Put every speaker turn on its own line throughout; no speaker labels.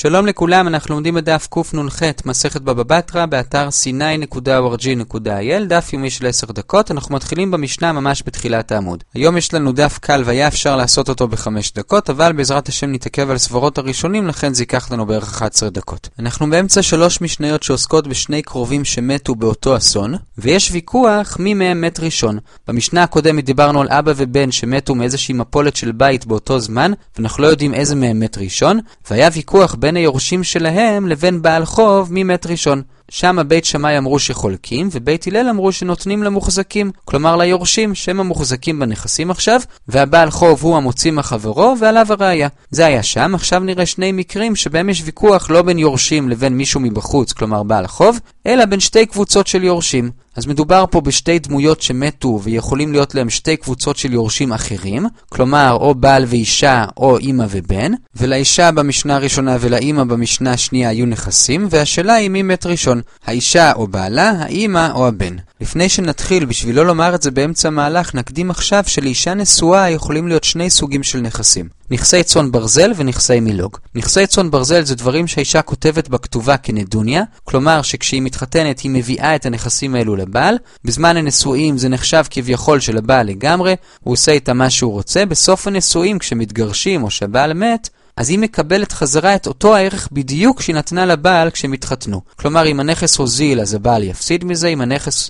שלום לכולם, אנחנו לומדים בדף קנ"ח, מסכת בבא בתרא, באתר sinai.org.il, דף יומי של 10 דקות. אנחנו מתחילים במשנה ממש בתחילת העמוד. היום יש לנו דף קל והיה אפשר לעשות אותו ב5 דקות, אבל בעזרת השם נתעכב על סברות הראשונים, לכן זה ייקח לנו בערך 11 דקות. אנחנו באמצע 3 משניות שעוסקות בשני קרובים שמתו באותו אסון, ויש ויכוח מי מהם מת ראשון. במשנה הקודמת דיברנו על אבא ובן שמתו מאיזושהי מפולת של בית באותו זמן, ואנחנו לא יודעים איזה מהם מת ראשון, והיה ויכוח בין היורשים שלהם לבין בעל חוב מי מת ראשון. שם בית שמאי אמרו שחולקים, ובית הלל אמרו שנותנים למוחזקים, כלומר ליורשים שהם המוחזקים בנכסים עכשיו, והבעל חוב הוא המוציא מחברו ועליו הראיה. זה היה שם. עכשיו נראה שני מקרים שבהם יש ויכוח לא בין יורשים לבין מישהו מבחוץ, כלומר בעל חוב, אלא בין שתי קבוצות של יורשים. אז מדובר פה בשתי דמויות שמתו ויכולים להיות להם שתי קבוצות של יורשים אחרים, כלומר או בעל ואישה או אמא ובן, ולאישה במשנה הראשונה ולאמא במשנה השנייה היו נכסים, והשאלה היא מי מת ראשון, האישה או בעלה, האמא או הבן. לפני שנתחיל, בשביל לא לומר את זה באמצע המהלך, נקדים עכשיו שלאישה נשואה יכולים להיות שני סוגים של נכסים. נכסי צאן ברזל ונכסי מילוג. נכסי צאן ברזל זה דברים שהאישה כותבת בכתובה כנדוניה, כלומר שכשהיא מתחתנת היא מביאה את הנכסים האלו לבעל, בזמן הנישואים זה נחשב כביכול של הבעל לגמרי, הוא עושה איתה מה שהוא רוצה, בסוף הנישואים כשמתגרשים או שהבעל מת, אז היא מקבלת חזרה את אותו הערך בדיוק שהיא נתנה לבעל כשהם התחתנו. כלומר אם הנכס הוזיל אז הבעל יפסיד מזה, אם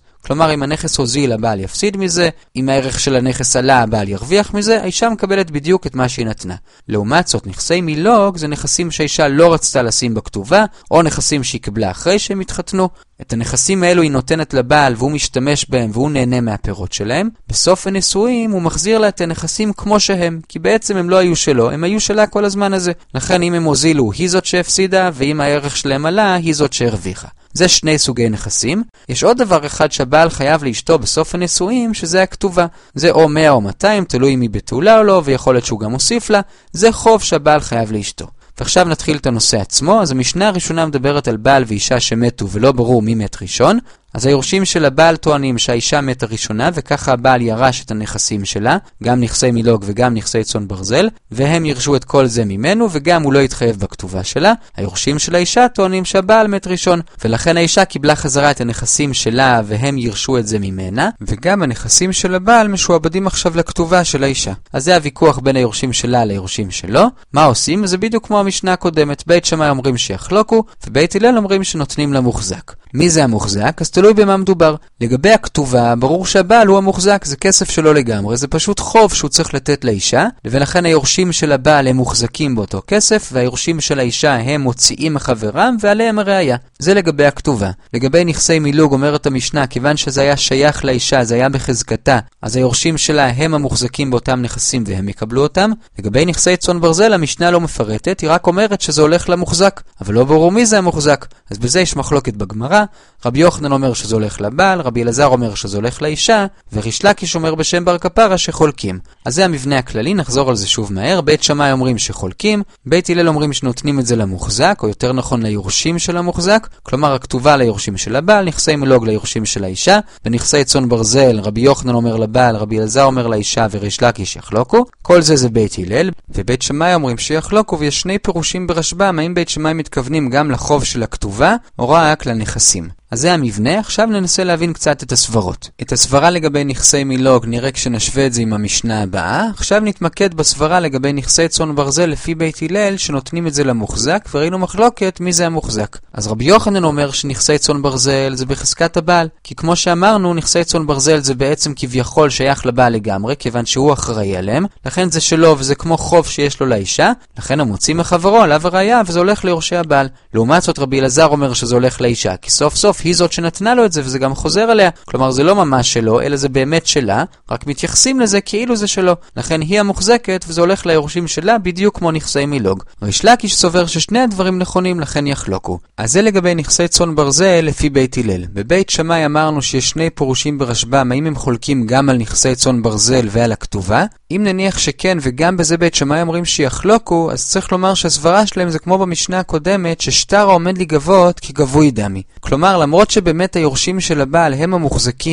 הנכס הוזיל הבעל יפסיד מזה, אם הערך של הנכס עלה הבעל ירוויח מזה, האישה מקבלת בדיוק את מה שהיא נתנה. לעומת זאת, נכסי מילוג זה נכסים שהאישה לא רצתה לשים בכתובה, או נכסים שהיא קיבלה אחרי שהם התחתנו. את הנכסים האלו היא נותנת לבעל והוא משתמש בהם והוא נהנה מהפירות שלהם. בסוף הנישואים הוא מחזיר לה את הנכסים כמו שהם, כי בעצם הם לא היו שלו, הם היו שלה כל הזמן הזה. לכן אם הם הוזילו היא זאת שהפסידה, ואם הערך שלהם עלה היא זאת שהרוויחה. זה שני סוגי נכסים. יש עוד דבר אחד שהבעל חייב לאשתו בסוף הנישואים, שזה הכתובה. זה או 100 או 200, תלוי אם היא בתולה או לא, ויכול להיות שהוא גם מוסיף לה. זה חוב שהבעל חייב לאשתו. ועכשיו נתחיל את הנושא עצמו. אז המשנה הראשונה מדברת על בעל ואישה שמתו ולא ברור מי מת ראשון. אז היורשים של הבעל טוענים שהאישה מתה ראשונה, וככה הבעל ירש את הנכסים שלה, גם נכסי מילוג וגם נכסי צאן ברזל, והם ירשו את כל זה ממנו, וגם הוא לא יתחייב בכתובה שלה. היורשים של האישה טוענים שהבעל מת ראשון, ולכן האישה קיבלה חזרה את הנכסים שלה, והם ירשו את זה ממנה, וגם הנכסים של הבעל משועבדים עכשיו לכתובה של האישה. אז זה הוויכוח בין היורשים שלה ליורשים שלו. מה עושים? זה בדיוק כמו המשנה הקודמת. בית שמאי אומרים שיחלוקו, ובית הלל אומרים שנותנים למוחזק. מי זה המוחזק? אז תלוי במה מדובר. לגבי הכתובה, ברור שהבעל הוא המוחזק, זה כסף שלו לגמרי, זה פשוט חוב שהוא צריך לתת לאישה, ולכן היורשים של הבעל הם מוחזקים באותו כסף, והיורשים של האישה הם מוציאים מחברם, ועליהם הראיה. זה לגבי הכתובה. לגבי נכסי מילוג אומרת המשנה, כיוון שזה היה שייך לאישה, זה היה בחזקתה, אז היורשים שלה הם המוחזקים באותם נכסים והם יקבלו אותם. לגבי נכסי צאן ברזל, המשנה לא מפרטת, היא רק אומרת שזה הולך למוחזק, אבל לא ברור מי זה המוחזק. אז בזה יש מחלוקת בגמרא. רבי יוחנן אומר שזה הולך לבעל, רבי אלעזר אומר שזה הולך לאישה, וריש לקיש אומר בשם בר כפרה שחולקים. אז זה המבנה הכללי, נחזור על זה שוב מהר. בית שמאי אומרים שחולקים, בית הלל אומרים שנותנים את זה למוחזק, או יותר נכון ליורשים של המוחזק, כלומר הכתובה ליורשים של הבעל, נכסי מילוג ליורשים של האישה, ונכסי צאן ברזל רבי יוחנן אומר לבעל, רבי אלעזר אומר לאישה, וריש לקיש יחלוקו. כל זה בית הלל, ובית שמאי אומרים שיחלוקו, ויש שני פירושים ברשב"ם, האם בית שמאי מתכוונים גם לחוב של הכתובה, או רק לנכסים. אז זה המבנה. עכשיו ננסה להבין קצת את הסברות. את הסברה לגבי נכסי מילוג נראה כשנשווה את זה עם המשנה הבאה. עכשיו נתמקד בסברה לגבי נכסי צאן ברזל לפי בית הלל שנותנים את זה למוחזק, וראינו מחלוקת מי זה המוחזק. אז רבי יוחנן אומר שנכסי צאן ברזל זה בחזקת הבעל, כי כמו שאמרנו נכסי צאן ברזל זה בעצם כביכול שייך לבעל לגמרי, כיוון שהוא אחראי עליהם, לכן זה שלו וזה כמו חוב שיש לו לאישה, לכן הוא מוציא מחברו עליו הראיה וזה הולך ליורשי הבעל. לעומת זאת רבי אלעזר אומר שזה הולך לאישה, כי סוף סוף היא זאת שנתנה לו את זה וזה גם חוזר עליה, כלומר זה לא ממש שלו אלא זה באמת שלה, רק מתייחסים לזה כאילו זה שלו, לכן היא המוחזקת וזה הולך ליורשים שלה בדיוק כמו נכסי מילוג. ריש לקיש סובר ששני הדברים נכונים, לכן יחלוקו. אז זה לגבי נכסי צאן ברזל לפי בית הלל. בבית שמאי אמרנו שיש שני פירושים ברשב"ם, האם הם חולקים גם על נכסי צאן ברזל ועל הכתובה. אם נניח שכן וגם בזה בית שמאי אומרים שיחלוקו, אז צריך לומר שהסברה שלהם זה כמו במשנה הקודמת ששטר העומד לגבות כי גבוי דמי. כלומר למרות שבאמת היורשים של הבעל הם המוחזקים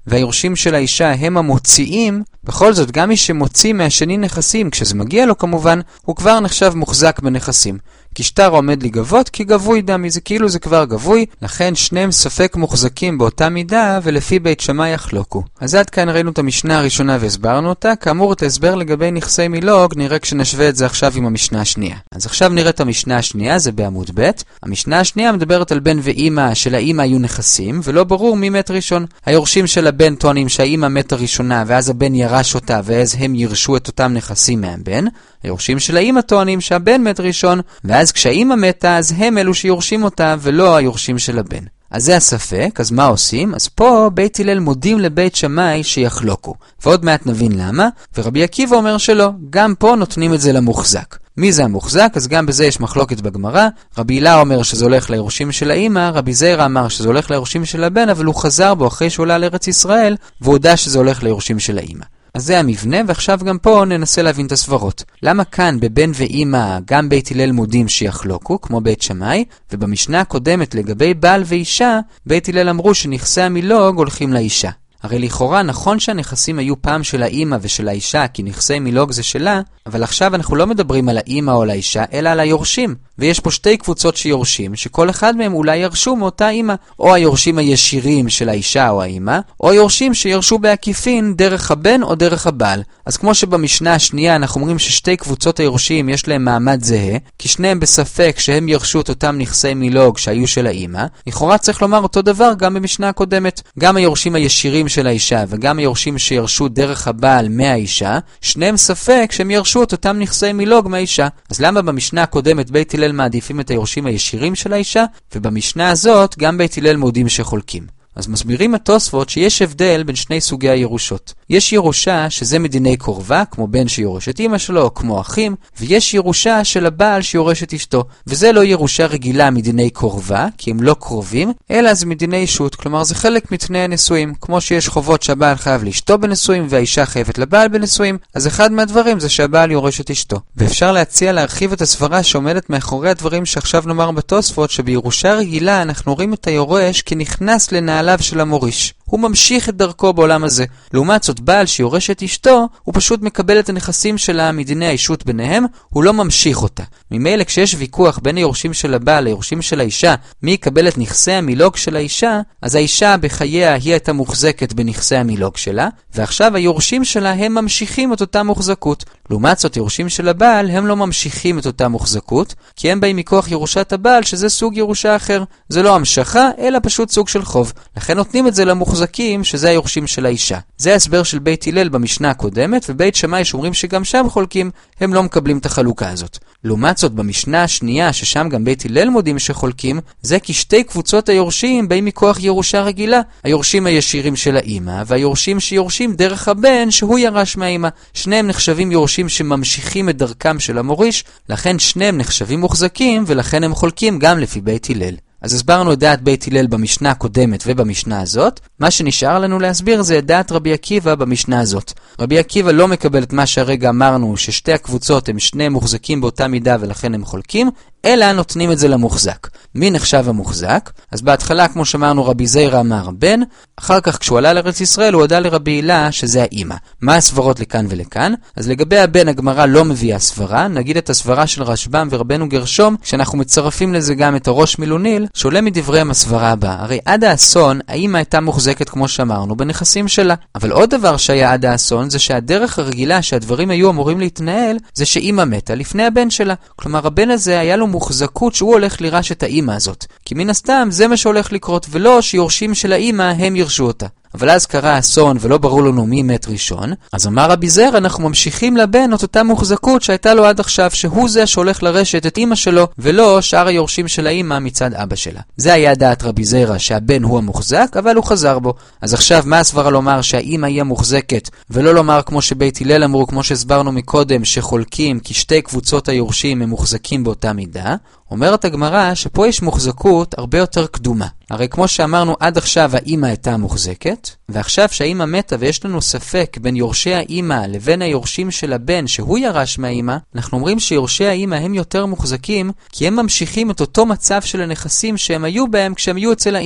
והיורשים של האישה הם המוציאים, בכל זאת גם מי שמוציא מהשני נכסים, כשזה מגיע לו כמובן, הוא כבר נחשב מוחזק בנכסים. כי שטר עומד לגבות, כי גבוי דמי, זה כאילו זה כבר גבוי, לכן שניהם ספק מוחזקים באותה מידה, ולפי בית שמאי יחלוקו. אז עד כאן ראינו את המשנה הראשונה והסברנו אותה. כאמור, את ההסבר לגבי נכסי מילוג נראה כשנשווה את זה עכשיו עם המשנה השנייה. אז עכשיו נראה את המשנה השנייה, זה בעמוד ב'. המשנה השנייה מדברת על בן ואימא שלאימא היו נכסים, ולא ברור מי מת ראשון. היורשים של הבן טוענים שהאימא מתה ראשונה, ואז הבן ירש אותה, ואז הם ירשו את אותם נכסים מהבן. היורשים של האימא טוענים שהבן מת ראשון, ואז כשהאימא מתה, אז הם אלו שיורשים אותה, ולא היורשים של הבן. אז זה הספק, אז מה עושים? אז פה בית הלל מודים לבית שמאי שיחלוקו. ועוד מעט נבין למה, ורבי עקיבא אומר שלא, גם פה נותנים את זה למוחזק. מי זה המוחזק? אז גם בזה יש מחלוקת בגמרא. רבי הילה אומר שזה הולך ליורשים של האמא, רבי זיירא אמר שזה הולך ליורשים של הבן, אבל הוא חזר בו אחרי שהוא עלה לארץ ישראל, והודע שזה הולך ליורשים של האמא. אז זה המבנה, ועכשיו גם פה ננסה להבין את הסברות. למה כאן בבן ואימא גם בית הלל מודים שיחלוקו, כמו בית שמאי, ובמשנה הקודמת לגבי בעל ואישה, בית הלל אמרו שנכסי המילוג הולכים לאישה. הרי לכאורה נכון שהנכסים היו פעם של האמא ושל האישה, כי נכסי מילוג זה שלה, אבל עכשיו אנחנו לא מדברים על האמא או על האישה, אלא על היורשים. ויש פה שתי קבוצות שיורשים, שכל אחד מהם אולי ירשו מאותה אמא, או היורשים הישירים של האישה או האמא, או היורשים שירשו בעקיפין דרך הבן או דרך הבעל. אז כמו שבמשנה השנייה אנחנו אומרים ששתי קבוצות היורשים יש להם מעמד זהה, כי שניהם בספק שהם ירשו את אותם נכסי מילוג שהיו של האמא, לכאורה צריך לומר אותו דבר גם במשנה הקודמת. גם היורשים הישירים של האישה וגם היורשים שירשו דרך הבעל מהאישה, שניהם ספק שהם ירשו את אותם נכסי מילוג מהאישה. אז למה במשנה הקודמת בית הלל מעדיפים את היורשים הישירים של האישה, ובמשנה הזאת גם בית הלל מודים שחולקים? אז מסבירים התוספות שיש הבדל בין שני סוגי הירושות. יש ירושה שזה מדיני קורבה, כמו בן שיורש את אמא שלו, כמו אחים, ויש ירושה של הבעל שיורש את אשתו. וזה לא ירושה רגילה מדיני קורבה, כי הם לא קרובים, אלא זה מדיני אישות, כלומר זה חלק מתנאי הנישואים. כמו שיש חובות שהבעל חייב לאשתו בנישואים, והאישה חייבת לבעל בנישואים, אז אחד מהדברים זה שהבעל יורש את אשתו. ואפשר להציע להרחיב את הסברה שעומדת מאחורי הדברים שעכשיו נאמר בתוספות, שבירושה רגילה אנחנו רואים את היורש כנכנס לנעליו של המוריש. הוא ממשיך את דרכו בעולם הזה. לעומת זאת, בעל שיורש את אשתו, הוא פשוט מקבל את הנכסים שלה מדיני האישות ביניהם, הוא לא ממשיך אותה. ממילא כשיש ויכוח בין היורשים של הבעל ליורשים של האישה, מי יקבל את נכסי המילוג של האישה, אז האישה בחייה היא הייתה מוחזקת בנכסי המילוג שלה, ועכשיו היורשים שלה הם ממשיכים את אותה מוחזקות. לעומת זאת, יורשים של הבעל הם לא ממשיכים את אותה מוחזקות, כי הם באים מכוח ירושת הבעל, שזה סוג ירושה אחר. זה לא המשכה, אלא פשוט סוג של חוב. לכן נותנים את זה למוחזקים, שזה היורשים של האישה. זה ההסבר של בית הלל במשנה הקודמת, ובית שמאי שאומרים שגם שם חולקים, הם לא מקבלים את החלוקה הזאת. לעומת זאת, במשנה השנייה, ששם גם בית הלל מודים שחולקים, זה כי שתי קבוצות היורשים באים מכוח ירושה רגילה. היורשים הישירים של האמא, והיורשים שיורשים דרך הבן שהוא ירש מהאמא. שניהם נחשבים יורשים שממשיכים את דרכם של המוריש, לכן שניהם נחשבים מוחזקים, ולכן הם חולקים גם לפי בית הלל. אז הסברנו את דעת בית הלל במשנה הקודמת ובמשנה הזאת. מה שנשאר לנו להסביר זה את דעת רבי עקיבא במשנה הזאת. רבי עקיבא לא מקבל את מה שהרגע אמרנו, ששתי הקבוצות הם שני מוחזקים באותה מידה ולכן הם חולקים, אלא נותנים את זה למוחזק. מי נחשב המוחזק? אז בהתחלה, כמו שאמרנו, רבי זיירא אמר בן, אחר כך כשהוא עלה לארץ ישראל הוא הודה לרבי הילה שזה האמא. מה הסברות לכאן ולכאן? אז לגבי הבן הגמרא לא מביאה סברה, נגיד את הסברה של רשב"ם ורבנו גרשום, כשאנחנו מצרפים לזה גם את הראש מילוניל, שעולה מדבריהם הסברה הבאה. הרי עד האסון האמא הייתה מוחזקת כמו שאמרנו בנכסים שלה. אבל עוד דבר שהיה עד האסון זה שהדרך הרגילה שהדברים היו אמורים להתנהל זה שאמא מתה לפני הבן שלה. כלומר הבן הזה היה לו מוחזקות שהוא הולך לירש את האמא הזאת. כי מן הסתם זה מה שהולך לקרות, ולא שיורשים של האמא הם ירשו אותה. אבל אז קרה אסון ולא ברור לנו מי מת ראשון, אז אמר רבי זיירא אנחנו ממשיכים לבן את אותה מוחזקות שהייתה לו עד עכשיו, שהוא זה שהולך לרשת את אמא שלו, ולא שאר היורשים של האמא מצד אבא שלה. זה היה דעת רבי זיירא שהבן הוא המוחזק, אבל הוא חזר בו. אז עכשיו מה הסברה לומר שהאמא היא המוחזקת, ולא לומר כמו שבית הלל אמרו, כמו שהסברנו מקודם, שחולקים כי שתי קבוצות היורשים הם מוחזקים באותה מידה? אומרת הגמרא שפה יש מוחזקות הרבה יותר קדומה. הרי כמו שאמרנו עד עכשיו האמא הייתה מוחזקת, ועכשיו שהאמא מתה ויש לנו ספק בין יורשי האמא לבין היורשים של הבן שהוא ירש מהאמא, אנחנו אומרים שיורשי האמא הם יותר מוחזקים כי הם ממשיכים את אותו מצב של הנכסים שהם היו בהם כשהם היו אצל האמא.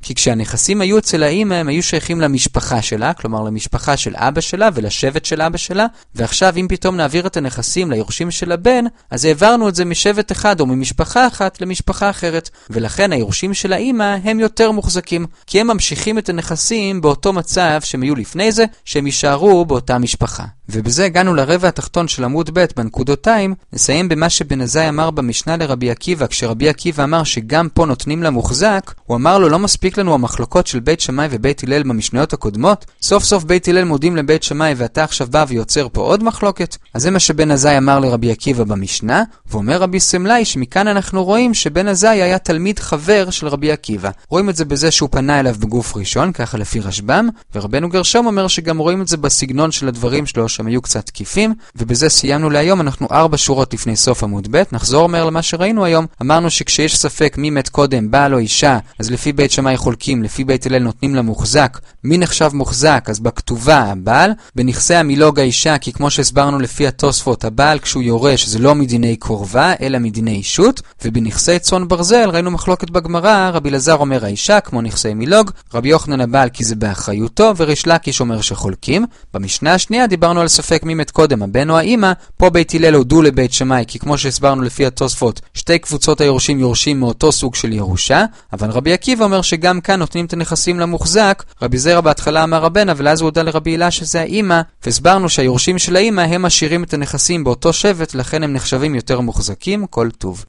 כי כשהנכסים היו אצל האמא, הם היו שייכים למשפחה שלה, כלומר למשפחה של אבא שלה ולשבט של אבא שלה, ועכשיו אם פתאום נעביר את הנכסים ליורשים של הבן, אז העברנו את זה משבט אחד או ממשפחה אחת למשפחה אחרת, ולכן היורשים של האמא הם יותר מוחזקים, כי הם ממשיכים את הנכסים באותו מצב שהם היו לפני זה, שהם יישארו באותה משפחה. ובזה הגענו לרבע התחתון של עמוד ב' בנקודותיים. נסיים במה שבן עזאי אמר במשנה לרבי עקיבא, כשרבי עקיבא אמר שגם פה נותנים למוחזק, הוא אמר לו, לא מספיק לנו המחלוקות של בית שמאי ובית הלל במשניות הקודמות? סוף סוף בית הלל מודים לבית שמאי ואתה עכשיו בא ויוצר פה עוד מחלוקת? אז זה מה שבן עזאי אמר לרבי עקיבא במשנה, ואומר רבי סמלאי שמכאן אנחנו רואים שבן עזאי היה תלמיד חבר של רבי עקיבא. רואים את זה בזה שהוא פנה אליו בגוף ראשון, ככה לפי רשב"ם, ורבנו גרשום אומר שגם רואים את זה בסגנון של הדברים שלו שהם היו קצת תקיפים, ובזה סיימנו להיום. אנחנו 4 שורות לפני סוף עמוד ב'. נחזור מהר למה שראינו היום. אמרנו שכשיש ספק מי מת קודם, בעל או אישה, אז לפי בית שמאי חולקים, לפי בית הלל נותנים לה מוחזק. מי נחשב מוחזק? אז בכתובה הבעל, בנכסי המילוג האישה, כי כמו שהסברנו לפי התוספות, הבעל כשהוא יורש זה לא מדיני קורבה, אלא מדיני אישות, ובנכסי צאן ברזל ראינו מחלוקת בגמרא, רבי אלעזר אומר האישה כמו נכסי מילוג, רבי יוחנן הבעל כי זה באחריותו, וריש לקיש אומר שחולקים. במשנה השנייה דיברנו על ספק מי מת קודם, הבן או האמא. פה בית הלל הודו לבית שמאי, כי כמו שהסברנו לפי התוספות, שתי קבוצות היורשים יורשים מאותו סוג של ירושה, אבל רבי עקיבא אומר שגם כאן נותנים את הנכסים למוחזק. רבי זרע בהתחלה אמר הבן, אבל אז הוא הודע לרבי הילה שזה האמא, והסברנו שהיורשים של האמא הם משאירים את הנכסים באותו שבט, לכן הם נחשבים יותר מוחזקים. כל טוב.